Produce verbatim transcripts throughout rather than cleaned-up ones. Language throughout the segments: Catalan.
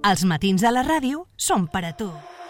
Els matins de la ràdio són per a tu.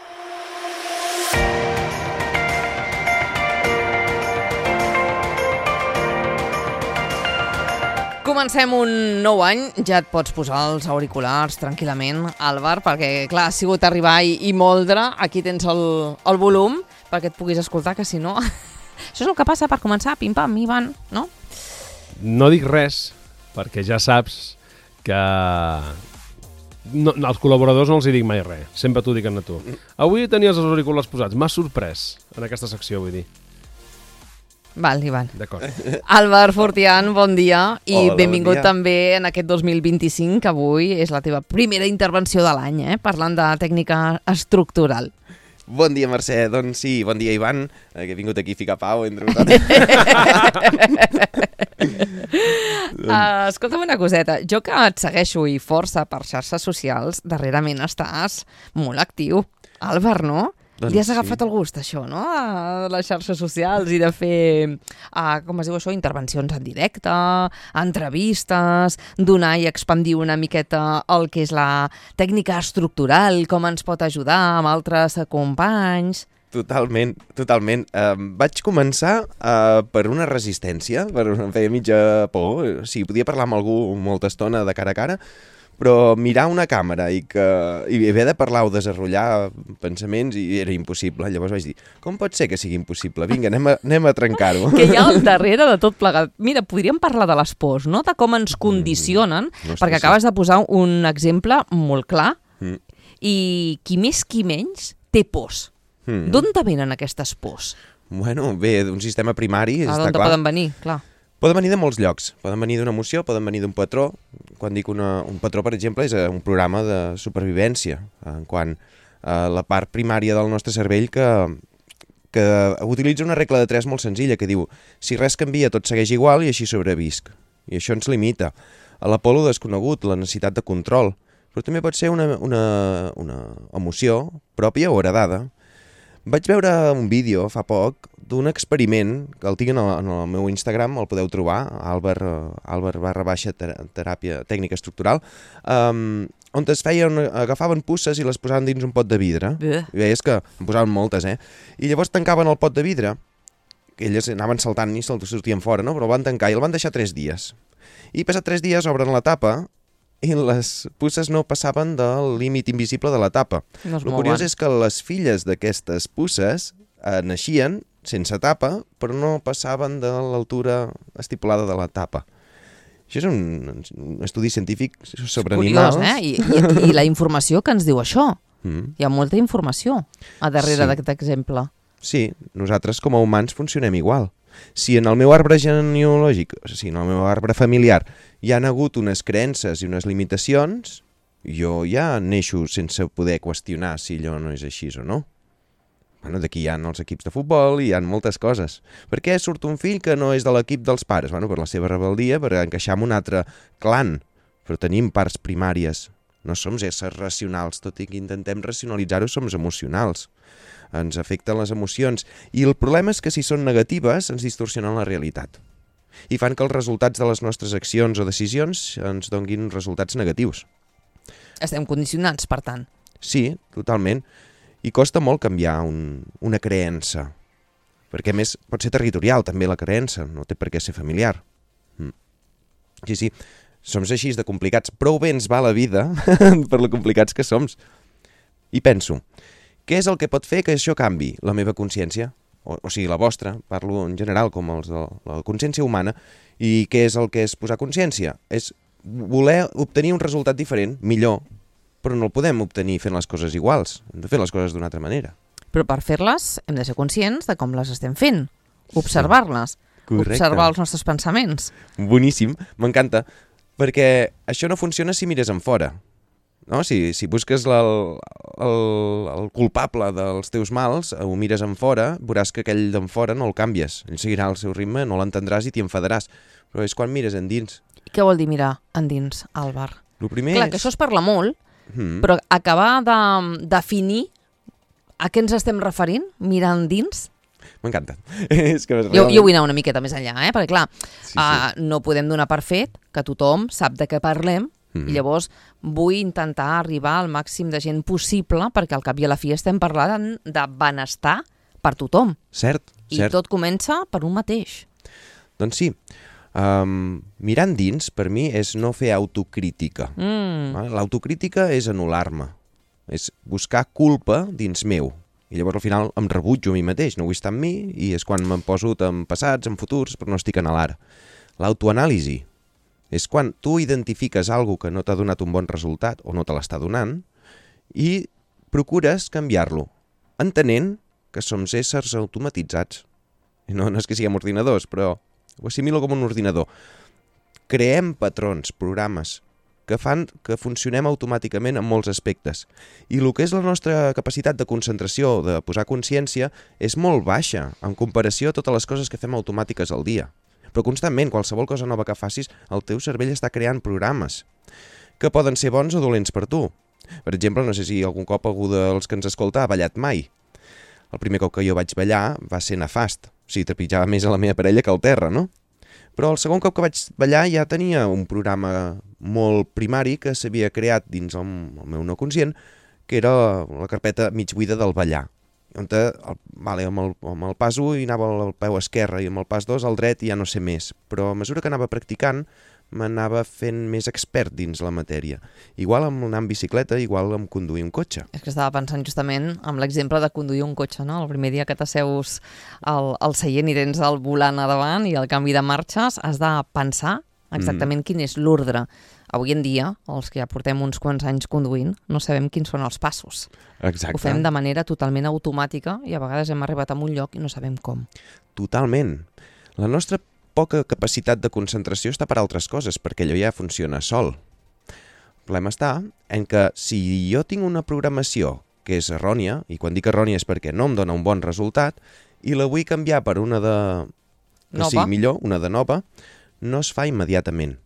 Comencem un nou any, ja et pots posar els auriculars tranquil·lament, Àlvar, perquè clar, ha sigut arribar i, i moldre, aquí tens el, el volum perquè et puguis escoltar, que si no... Això és el que passa per començar, pim-pam, Ivan, no? No dic res, perquè ja saps que no, als col·laboradors no els hi dic mai res, sempre t'ho dic a tu. Avui tenies els auriculars posats, m'ha sorprès en aquesta secció, vull dir. Val, Ivan. D'acord. Àlvar Fortián, bon dia i Hola, benvingut bon dia. també en aquest dos mil vint-i-cinc, que avui és la teva primera intervenció de l'any, eh? Parlant de tècnica estructural. Bon dia, Mercè. Doncs sí, bon dia, Ivan, eh, que he vingut aquí a ficar pau entre vosaltres. uh, escolta'm una coseta, jo que et segueixo i força per xarxes socials, darrerament estàs molt actiu. Àlvar, no? Doncs Li has agafat sí. el gust, això, no? De les xarxes socials i de fer, uh, com es diu això, intervencions en directe, entrevistes, donar i expandir una miqueta el que és la tècnica estructural, com ens pot ajudar amb altres companys. Totalment, totalment. Uh, vaig començar uh, per una resistència, per em feia mitja por. O sigui, podia parlar amb algú molta estona de cara a cara, però mirar una càmera i, que, i haver de parlar o desenrotllar pensaments i era impossible. Llavors vaig dir, com pot ser que sigui impossible? Vinga, anem a, anem a trencar-ho. Que hi ha al darrere de tot plegat. Mira, podríem parlar de les pors, no? De com ens condicionen, Mm, no sé, perquè sí. acabes de posar un exemple molt clar, Mm. i qui més qui menys té pors. Mm. D'on te venen aquestes pors? Bueno, bé, d'un sistema primari, A està d'on te clar. poden venir, clar. Poden venir de molts llocs, poden venir d'una emoció, poden venir d'un patró. Quan dic una, un patró, per exemple, és un programa de supervivència, en quant a la part primària del nostre cervell que, que utilitza una regla de tres molt senzilla, que diu, si res canvia, tot segueix igual i així sobrevisc. I això ens limita. A la por lo desconegut, la necessitat de control, però també pot ser una, una, una emoció pròpia o heredada. Vaig veure un vídeo fa poc d'un experiment, que el tinc en el, en el meu Instagram, el podeu trobar, Àlvar, Àlvar barra baixa teràpia tècnica estructural, um, on es feien, agafaven puces i les posaven dins un pot de vidre. Bleh. I veies que en posaven moltes, eh? I llavors tancaven el pot de vidre, que elles anaven saltant i se'l sortien fora, no? Però el van tancar i el van deixar tres dies. I passat tres dies obren la tapa i les puces no passaven del límit invisible de la tapa. No es El curiós mouen. és que les filles d'aquestes puces eh, naixien sense tapa, però no passaven de l'altura estipulada de la tapa. Això és un, un estudi científic sobre Curiós, animals. eh? I, i, I la informació que ens diu això. Mm. Hi ha molta informació a darrere Sí. d'aquest exemple. Sí, nosaltres com a humans funcionem igual. Si en el meu arbre genealògic, o sigui, en el meu arbre familiar, hi han hagut unes creences i unes limitacions, jo ja neixo sense poder qüestionar si allò no és així o no. Bueno, d'aquí hi ha els equips de futbol i hi ha moltes coses. Per què surt un fill que no és de l'equip dels pares? Bueno, per la seva rebeldia, per encaixar en un altre clan. Però tenim parts primàries. No som éssers racionals, tot i que intentem racionalitzar-ho, som emocionals. Ens afecten les emocions. I el problema és que si són negatives ens distorsionen la realitat. I fan que els resultats de les nostres accions o decisions ens donguin resultats negatius. Estem condicionats, per tant. Sí, totalment. I costa molt canviar un, una creença. Perquè, a més, pot ser territorial també la creença, no té per què ser familiar. Mm. Sí, sí, som així de complicats. Prou bé ens va la vida per lo complicats que som. I penso, què és el que pot fer que això canvi? La meva consciència, o, o sigui, la vostra, parlo en general com els de la consciència humana, i què és el que és posar consciència? És voler obtenir un resultat diferent, millor, però no el podem obtenir fent les coses iguals, hem de fer les coses d'una altra manera. Però per fer-les hem de ser conscients de com les estem fent, observar-les, Correcte. observar els nostres pensaments. Boníssim, m'encanta, perquè això no funciona si mires en fora. No? Si, si busques la, el, el, el culpable dels teus mals, ho mires en fora, veuràs que aquell d'en fora no el canvies. Ell seguirà el seu ritme, no l'entendràs i t'hi enfadaràs. Però és quan mires endins. Què vol dir mirar endins, Àlvar? El primer Clar, és... que això es parla molt, Mm. però acabar de definir a què ens estem referint, mirar endins, M'encanta. És que jo, realment... jo vull anar una miqueta més enllà, eh? Perquè clar, Sí, sí. uh, no podem donar per fet que tothom sap de què parlem Mm-hmm. I llavors vull intentar arribar al màxim de gent possible perquè al cap i a la fi estem parlant de benestar per tothom. Cert, I cert. tot comença per un mateix. Doncs sí. Um, mirant dins, per mi, és no fer autocrítica. Mm. L'autocrítica és anul·lar-me. És buscar culpa dins meu. I llavors al final em rebutjo a mi mateix, no vull estar amb mi, i és quan me'n poso en passats, en futurs, però no estic en l'ara. L'autoanàlisi és quan tu identifiques alguna que no t'ha donat un bon resultat o no te l'està donant i procures canviar-lo, entenent que som éssers automatitzats. I no, no és que siguem ordinadors, però ho assimilo com un ordinador. Creem patrons, programes, que fan que funcionem automàticament en molts aspectes. I el que és la nostra capacitat de concentració, de posar consciència, és molt baixa en comparació a totes les coses que fem automàtiques al dia. Però constantment, qualsevol cosa nova que facis, el teu cervell està creant programes que poden ser bons o dolents per tu. Per exemple, no sé si algun cop algú dels que ens escolta ha ballat mai. El primer cop que jo vaig ballar va ser nefast. O sigui, trepitjava més a la meva parella que al terra, no? Però el segon cop que vaig ballar ja tenia un programa molt primari que s'havia creat dins el, el meu no conscient, que era la carpeta mig buida del ballar. On el, vale, amb, el, amb el pas u hi anava el peu esquerre i amb el pas dos al dret i ja no sé més. Però a mesura que anava practicant m'anava fent més expert dins la matèria. Igual amb anar en bicicleta, igual amb conduir un cotxe. És que estava pensant justament amb l'exemple de conduir un cotxe, no? El primer dia que t'asseus al, al seient i tens el volant a davant i el canvi de marxes, has de pensar exactament mm. quin és l'ordre. Avui en dia, els que ja portem uns quants anys conduint, no sabem quins són els passos. Exacte. Ho fem de manera totalment automàtica i a vegades hem arribat a un lloc i no sabem com. Totalment. La nostra poca capacitat de concentració està per altres coses, perquè allò ja funciona sol. El problema està en que si jo tinc una programació que és errònia, i quan dic errònia és perquè no em dona un bon resultat, i la vull canviar per una de... que nova. sigui millor, una de nova, no es fa immediatament.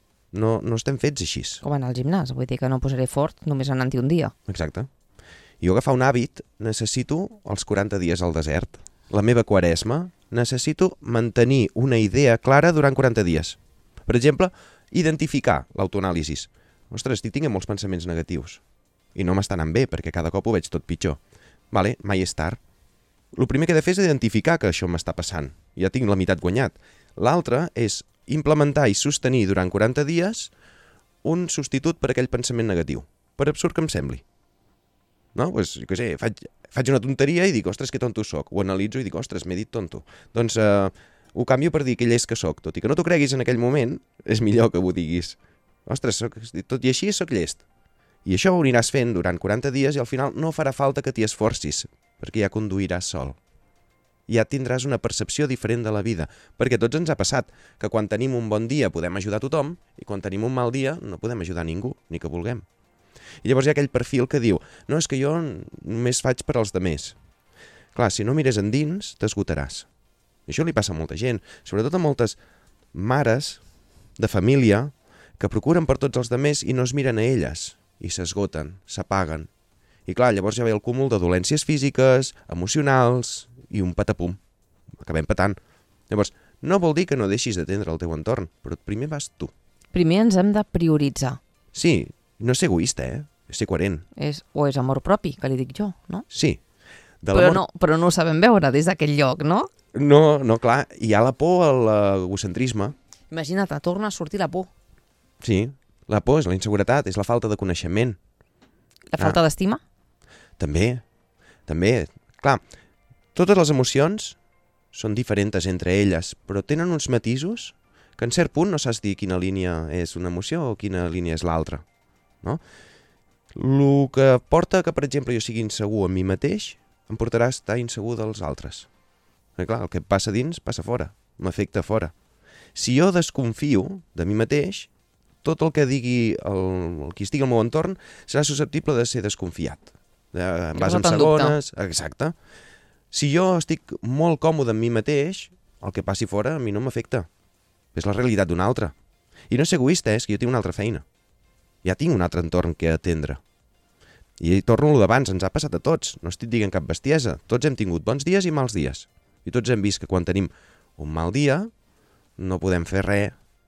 No, no estem fets així. Com anar al gimnàs, vull dir que no posaré fort només anant-hi un dia. Exacte. Jo agafar un hàbit necessito els quaranta dies al desert. La meva quaresma necessito mantenir una idea clara durant quaranta dies. Per exemple, identificar l'autoanàlisi. Ostres, estic tinguent molts pensaments negatius. I no m'està anant bé, perquè cada cop ho veig tot pitjor. Vale, mai és tard. El primer que he de fer és identificar que això m'està passant. Ja tinc la meitat guanyat. L'altre és implementar i sostenir durant quaranta dies un substitut per aquell pensament negatiu. Per absurd que em sembli. No? Pues, jo què sé, faig, faig una tonteria i dic, ostres, que tonto soc. Ho analitzo i dic, ostres, m'he dit tonto. Doncs eh, ho canvio per dir que llest que soc. Tot i que no t'ho creguis en aquell moment, és millor que ho diguis. Ostres, soc, tot i així soc llest. I això ho aniràs fent durant quaranta dies i al final no farà falta que t'hi esforcis, perquè ja conduiràs sol. Ja tindràs una percepció diferent de la vida, perquè a tots ens ha passat que quan tenim un bon dia podem ajudar a tothom i quan tenim un mal dia no podem ajudar a ningú, ni que vulguem. I llavors hi ha aquell perfil que diu, no, és que jo només faig per als demés. Clar, si no mires endins, t'esgotaràs. I això li passa a molta gent, sobretot a moltes mares de família que procuren per tots els demés i no es miren a elles, i s'esgoten, s'apaguen. I clar, llavors ja ve el cúmul de dolències físiques, emocionals i un patapum. Acabem patant. Llavors, no vol dir que no deixis d'atendre el teu entorn, però primer vas tu. Primer ens hem de prioritzar. Sí, no és egoista, eh? És ser coherent. És, o és amor propi, que li dic jo, no? Sí. De però, no però no ho sabem veure des d'aquell lloc, no? No, no, clar. Hi ha la por a l'egocentrisme. Imagina't, torna a sortir la por. Sí, la por és la inseguretat, és la falta de coneixement. La falta ah. d'estima? També, també. Clar, totes les emocions són diferents entre elles, però tenen uns matisos que en cert punt no saps dir quina línia és una emoció o quina línia és l'altra. No? El que porta que, per exemple, jo sigui insegur en mi mateix, em portarà a estar insegur dels altres. Perquè, clar, el que passa dins, passa fora. M'afecta fora. Si jo desconfio de mi mateix, tot el que digui el, el qui estigui al meu entorn serà susceptible de ser desconfiat. De, en base en segones... Exacte. Si jo estic molt còmode amb mi mateix, el que passi fora a mi no m'afecta. És la realitat d'un altre. I no és egoista, és que jo tinc una altra feina. Ja tinc un altre entorn que atendre. I torno a lo d'abans, ens ha passat a tots. No estic dient cap bestiesa. Tots hem tingut bons dies i mals dies. I tots hem vist que quan tenim un mal dia no podem fer res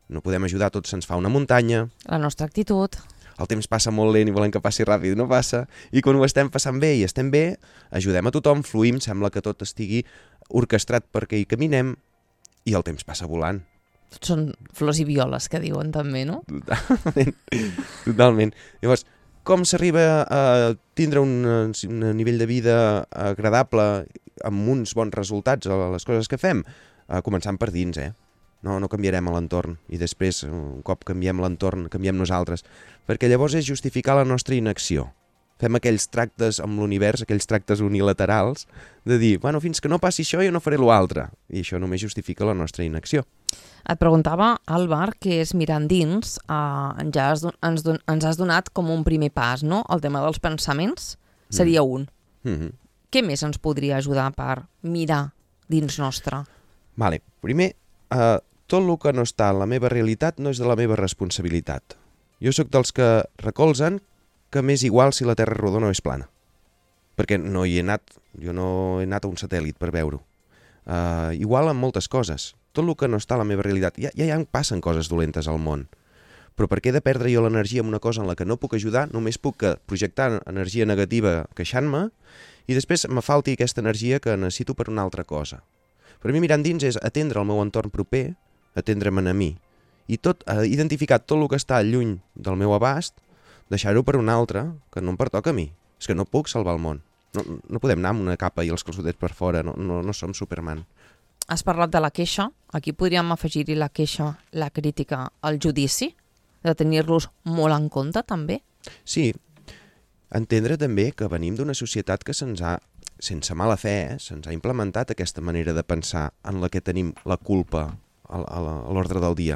no podem ajudar, tot se'ns fa una muntanya, La nostra actitud. el temps passa molt lent i volem que passi ràpid, no passa, i quan ho estem passant bé i estem bé, ajudem a tothom, fluïm, sembla que tot estigui orquestrat perquè hi caminem, i el temps passa volant. Tots són flors i violes, que diuen també, no? Totalment. Totalment. Llavors, com s'arriba a tindre un, un nivell de vida agradable amb uns bons resultats a les coses que fem? Uh, començant per dins, eh? No, no canviarem a l'entorn i després, un cop canviem l'entorn, canviem nosaltres. Perquè llavors és justificar la nostra inacció. Fem aquells tractes amb l'univers, aquells tractes unilaterals, de dir, bueno, fins que no passi això jo no faré l'altre. I això només justifica la nostra inacció. Et preguntava, Àlvar, què és mirar endins. Uh, ja has, ens, don ens has donat com un primer pas, no? El tema dels pensaments seria un. Mm-hmm. Què més ens podria ajudar per mirar dins nostre? Vale. Primer, uh, tot el que no està en la meva realitat no és de la meva responsabilitat. Jo sóc dels que recolzen que m'és igual si la Terra és rodona o és plana. Perquè no hi he anat, jo no he anat a un satèl·lit per veure-ho. Uh, igual amb moltes coses. Tot el que no està a la meva realitat. Ja, ja, ja em passen coses dolentes al món. Però per què he de perdre jo l'energia en una cosa en la que no puc ajudar? Només puc projectar energia negativa queixant-me i després me falti aquesta energia que necessito per una altra cosa. Per mi mirar endins és atendre el meu entorn proper, atendre'm a mi. I tot, eh, identificar tot el que està lluny del meu abast, deixar-ho per un altre que no em pertoca a mi. És que no puc salvar el món. No, no podem anar amb una capa i els calçotets per fora, no, no, no som Superman. Has parlat de la queixa. Aquí podríem afegir-hi la queixa, la crítica, el judici, de tenir-los molt en compte, també? Sí, entendre també que venim d'una societat que se'ns ha, sense mala fe, eh, se'ns ha implementat aquesta manera de pensar en la que tenim la culpa a, a, a l'ordre del dia.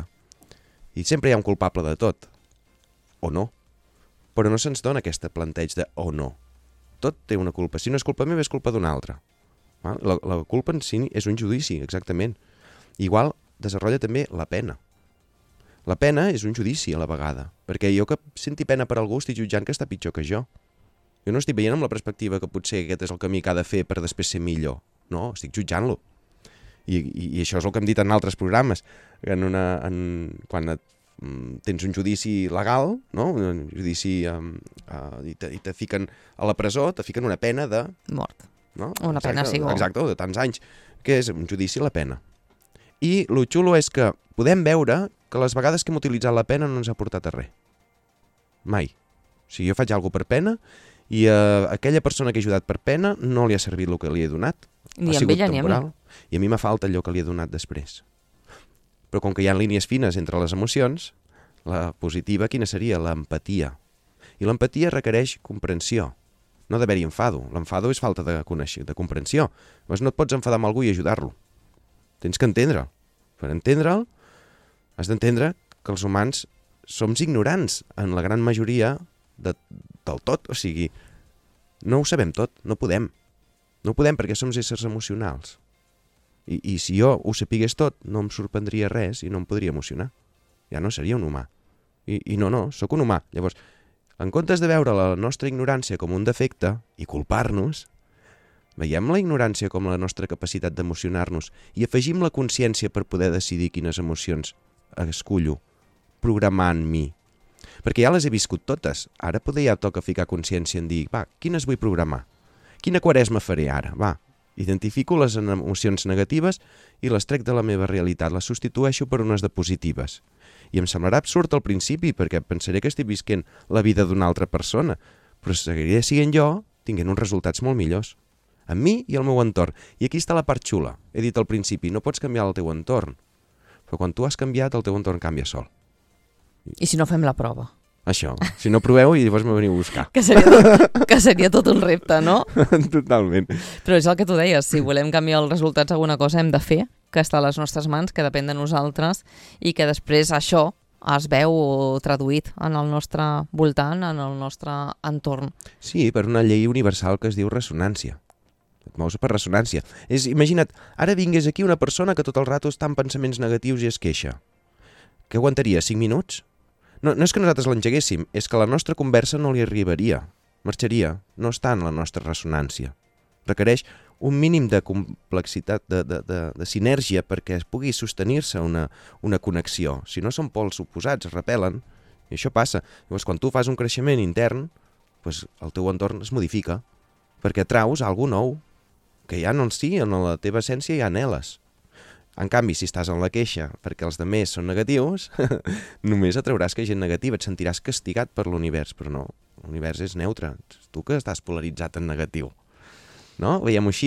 I sempre hi ha un culpable de tot. O no. Però no se'ns dona aquest planteig de o no. Tot té una culpa. Si no és culpa meva, és culpa d'un altre. La, la culpa en si és un judici, exactament. Igual desenvolupa també la pena. La pena és un judici a la vegada, perquè jo que senti pena per algú estic jutjant que està pitjor que jo. Jo no estic veient amb la perspectiva que potser aquest és el camí que ha de fer per després ser millor. No, estic jutjant-lo. I, i, I això és el que hem dit en altres programes. En una, en, quan et, tens un judici legal, no? Un judici um, uh, i, te, i te fiquen a la presó, te fiquen una pena de... Mort. No? Una exacte, pena, sí. O... Exacte, de tants anys, que és un judici a la pena. I el xulo és que podem veure que les vegades que hem utilitzat la pena no ens ha portat a res. Mai. O sigui, jo faig alguna per pena i a aquella persona que he ajudat per pena no li ha servit el que li he donat. Ni ha amb ella ni amb mi. I a mi m'ha falta allò que li he donat després. Però com que hi ha línies fines entre les emocions, la positiva quina seria? L'empatia. I l'empatia requereix comprensió. No d'haver-hi enfado. L'enfado és falta de, conèixer, de comprensió. Llavors no et pots enfadar amb algú i ajudar-lo. Tens que entendre'l. Per entendre'l, has d'entendre que els humans som ignorants en la gran majoria de, del tot. O sigui, no ho sabem tot, no podem. No podem perquè som éssers emocionals. I, I si jo ho sapigués tot, no em sorprendria res i no em podria emocionar. Ja no seria un humà. I, i no, no, sóc un humà. Llavors, en comptes de veure la nostra ignorància com un defecte i culpar-nos, veiem la ignorància com la nostra capacitat d'emocionar-nos i afegim la consciència per poder decidir quines emocions escullo, programant mi. Perquè ja les he viscut totes. Ara poder ja toca ficar consciència en dir, va, quines vull programar? Quina quaresma faré ara? Va, identifico les emocions negatives i les trec de la meva realitat, les substitueixo per unes de positives. I em semblarà absurd al principi, perquè pensaré que estic visquent la vida d'una altra persona, però seguiré sent jo, tinguent uns resultats molt millors. A mi i al meu entorn. I aquí està la part xula. He dit al principi, no pots canviar el teu entorn. Però quan tu has canviat, el teu entorn canvia sol. I si no fem la prova? Això. Si no proveu i llavors me veniu a buscar. Que seria tot, que seria tot un repte, no? Totalment. Però és el que tu deies, si volem canviar els resultats d'alguna cosa hem de fer, que està a les nostres mans, que depèn de nosaltres i que després això es veu traduït en el nostre voltant, en el nostre entorn. Sí, per una llei universal que es diu ressonància. Et mous per ressonància. És, imagina't, ara vingués aquí una persona que tot el rato està en pensaments negatius i es queixa. Què aguantaria, cinc minuts? No, no és que nosaltres l'engeguéssim, és que la nostra conversa no li arribaria. Marxaria, no està en la nostra ressonància. requereix un mínim de complexitat, de, de, de, de sinergia perquè es pugui sostenir-se una, una connexió. Si no són pols oposats, es repel·len, i això passa. Llavors, quan tu fas un creixement intern, doncs el teu entorn es modifica, perquè traus alguna nou, que ja no en si, en la teva essència ja anheles. En canvi, si estàs en la queixa perquè els demés són negatius, només atrauràs que gent negativa, et sentiràs castigat per l'univers, però no, l'univers és neutre, tu que estàs polaritzat en negatiu. No? Veiem-ho així.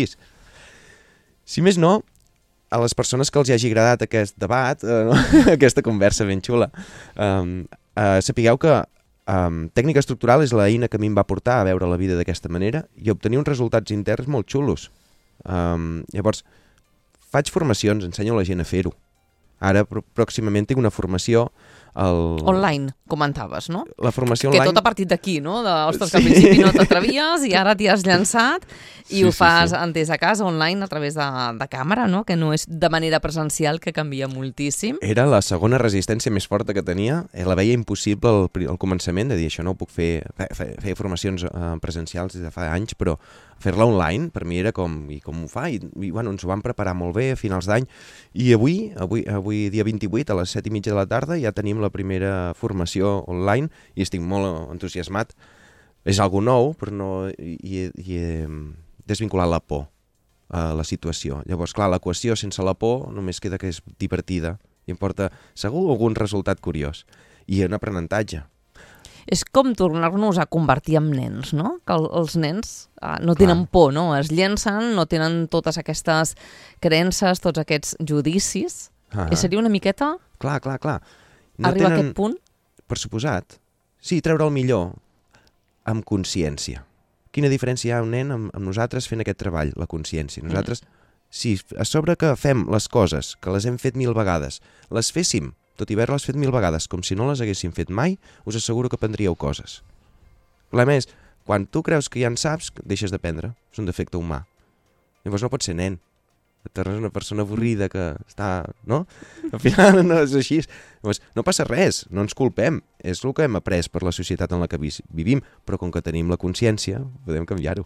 Si més no, a les persones que els hagi agradat aquest debat, eh, no? aquesta conversa ben xula, eh, eh, sapigueu que eh, tècnica estructural és l'eina que a mi em va portar a veure la vida d'aquesta manera i a obtenir uns resultats interns molt xulos. Eh, llavors, faig formacions, ensenyo a la gent a fer-ho. Ara, pròximament, tinc una formació... El... Online, comentaves, no? La formació que online... Que tot ha partit d'aquí, no? De, ostres, que al principi no t'atrevies i ara t'hi has llançat i sí, ho sí, fas sí. des de casa, online, a través de, de càmera, no? Que no és de manera presencial, que canvia moltíssim. Era la segona resistència més forta que tenia. La veia impossible al, al començament, de dir això no ho puc fer... Fer, fer formacions eh, presencials des de fa anys, però fer-la online per mi era com... I com ho fa? I, i bueno, ens ho vam preparar molt bé a finals d'any. I avui, avui, avui dia vint-i-vuit, a les set i mitja de la tarda, ja tenim la primera formació online i estic molt entusiasmat. És algo nou, però no hi, hi he desvinculat la por a la situació. Llavors, clar, l'equació sense la por només queda que és divertida i em porta segur algun resultat curiós. I un aprenentatge. És com tornar-nos a convertir en nens, no? Que el, els nens ah, no tenen clar. por, no? Es llencen, no tenen totes aquestes creences, tots aquests judicis. Ah. I seria una miqueta... Clar, clar, clar. No arriba tenen, a aquest punt? Per suposat. Sí, treure el millor amb consciència. Quina diferència hi ha un nen amb, amb nosaltres fent aquest treball, la consciència? Nosaltres, mm. si a sobre que fem les coses, que les hem fet mil vegades, les féssim, tot i haver-les fet mil vegades, com si no les haguéssim fet mai, us asseguro que aprendríeu coses. El problema és, quan tu creus que ja en saps, deixes d'aprendre. És un defecte humà. Llavors no pots ser nen. Et tornes una persona avorrida que està... No? Al final no és així. Llavors, no passa res, no ens culpem. És el que hem après per la societat en la que vivim, però com que tenim la consciència, podem canviar-ho.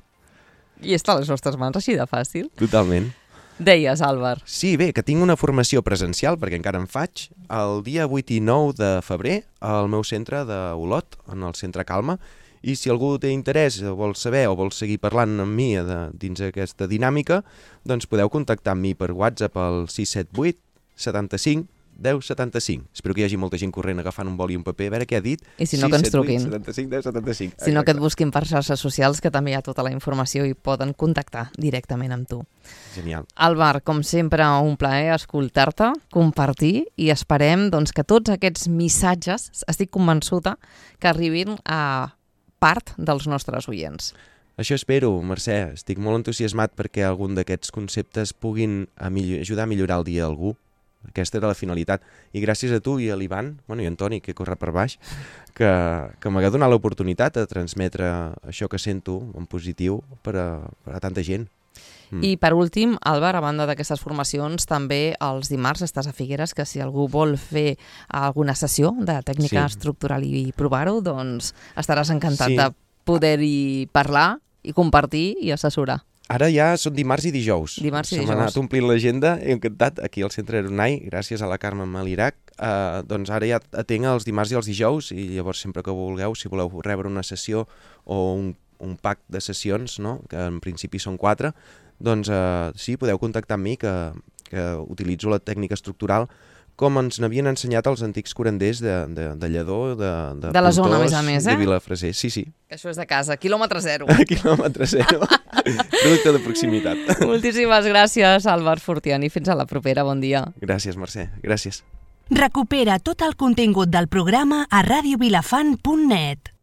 I està a les nostres mans així de fàcil. Totalment. Deies, Àlvar. Sí, bé, que tinc una formació presencial, perquè encara en faig, el dia vuit i nou de febrer al meu centre d'Olot, en el Centre Calma, i si algú té interès, vol saber o vol seguir parlant amb mi de, dins aquesta dinàmica, doncs podeu contactar amb mi per WhatsApp al sis set vuit setanta-cinc deu setanta-cinc. Espero que hi hagi molta gent corrent agafant un boli i un paper, a veure què ha dit. I si no, que ens truquin. setanta-cinc deu setanta-cinc. Si no, que et busquin per xarxes socials, que també hi ha tota la informació i poden contactar directament amb tu. Genial. Àlvar, com sempre, un plaer escoltar-te, compartir, i esperem doncs, que tots aquests missatges, estic convençuda, que arribin a part dels nostres oients. Això espero, Mercè. Estic molt entusiasmat perquè algun d'aquests conceptes puguin a millor, ajudar a millorar el dia d'algú. Aquesta era la finalitat. I gràcies a tu i a l'Ivan, bueno, i a Antoni, que corre per baix, que, que m'ha donat l'oportunitat de transmetre això que sento en positiu per a, per a tanta gent. Mm. I per últim, Àlvar, a banda d'aquestes formacions, també els dimarts estàs a Figueres, que si algú vol fer alguna sessió de tècnica sí. estructural i provar-ho, doncs estaràs encantat sí. de poder-hi parlar i compartir i assessorar. Ara ja són dimarts i dijous. Dimarts i dijous. Se m'ha anat omplint l'agenda, he encantat, aquí al Centre Aeronai, gràcies a la Carme Malirac. Eh, doncs ara ja atenc els dimarts i els dijous, i llavors sempre que vulgueu, si voleu rebre una sessió o un, un pack de sessions, no? Que en principi són quatre, doncs eh, sí, podeu contactar amb mi, que, que utilitzo la tècnica estructural com ens n'havien ensenyat els antics curanders de, de, de Lledó, de, de, de la zona, a més a més, eh? De Vilafreser, sí, sí. Que això és de casa, quilòmetre zero. Quilòmetre zero, producte de proximitat. Moltíssimes gràcies, Àlvar Fortián, i fins a la propera, bon dia. Gràcies, Mercè, gràcies. Recupera tot el contingut del programa a radio vilafant punt net.